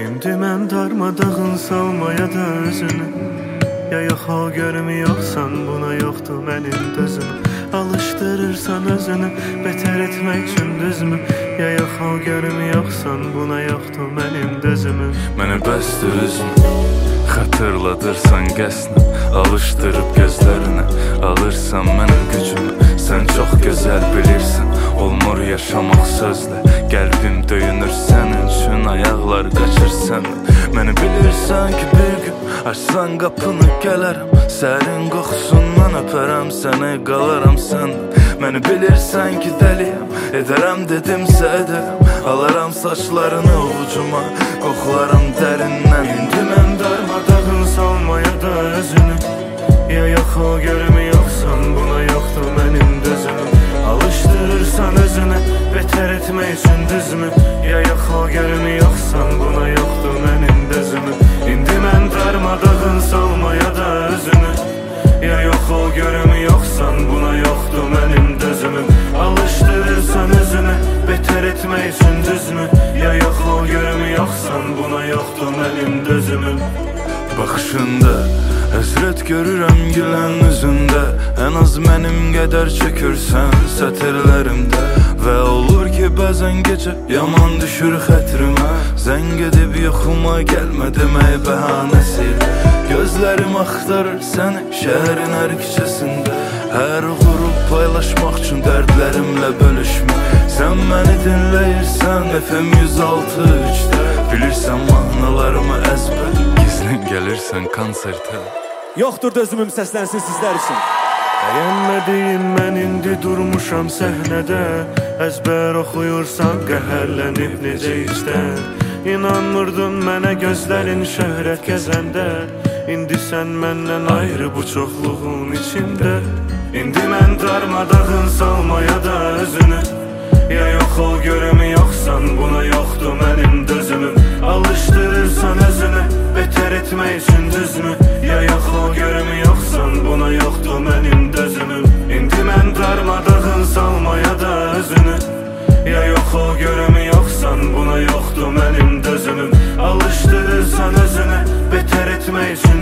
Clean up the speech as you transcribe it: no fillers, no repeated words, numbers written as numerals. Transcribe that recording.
İndi mən darmadağın salmaya da özünü. Ya yox o görmüyorsan buna yoxdur mənim dözüm. Alışdırırsan özünü betər etmək üçün düzmü? Ya yox o görmüyorsan buna yoxdur mənim dözümüm. Mənə bəsdir üzüm, xatırladırsan qəsdən. Alışdırıb gözlərinə, alırsan mənim gücümü. Sən çox gözəl bilirsən, olmur yaşamaq sözlə. Qəlbim döyünür sənin üçün, ayaqlar qaçır səndə. Məni bilirsən ki bir gün açsan qapını gələrəm. Sərin qoxusundan öpərəm səni, qalaram səndə. Məni bilirsən ki dəliyəm, edərəm dedimsə edərəm. Alaram saçlarını ovucuma, qoxularam dərindən. İndi mən darmadağın salmaya da özünü. Ya yox o görmüyorsan buna yoxdur mənim dözümüm. Alışdırırsan özünü betər etmək üçün düzmü? Ya yox o görmüyorsan buna yoxdur mənim dözümüm. İndi mən darmadağın salmaya da özünü. Ya yox o görmüyorsan buna yoxdur mənim dözümüm. Alışdırırsan özünü betər etmək üçün düzmü? Ya yox o görmüyorsan buna yoxdur mənim dözümüm. Baxışında həsrət görürəm gülən üzündə. Ən az mənim qədər çökürsən sətirlərimdə. Və olur ki bəzən gecə yaman düşür xətrimə. Zəng edib yoxuma gəlmə demək bəhanəsilə. Gözlərim axtarır səni şəhərin hər küçəsində. Hər qurub paylaşmaq üçün dərdlərimlə bölüşmək. Sən məni dinləyirsən FM 106.3'də. Bilirsən mahnılarımı əzbər, gizlin gəlirsən konsertə. Yoxdur dözümüm səslənsin sizlər üçün. Bəyənmədiyin mən indi durmuşam səhnədə. Əzbər oxuyursan qəhərlənib necə içdən. İnanmırdın mənə gözlərin şöhrət gəzəndə. İndi sən məndən ayrı bu çoxluğun içində. İndi mən darmadağın salmaya da özünü. Ya yox o görmüyorsan buna yoxdur mənim dözümüm. Alışdırırsan özünü betər etmək üçün düzmü? Ya yox o görmüyorsan buna yoxdur mənim dözümüm. İndi mən darmadağın salmaya da özünü. Ya yox o görmüyorsan buna yoxdur mənim dözümüm. Alışdırırsan özünü betər etmək üçün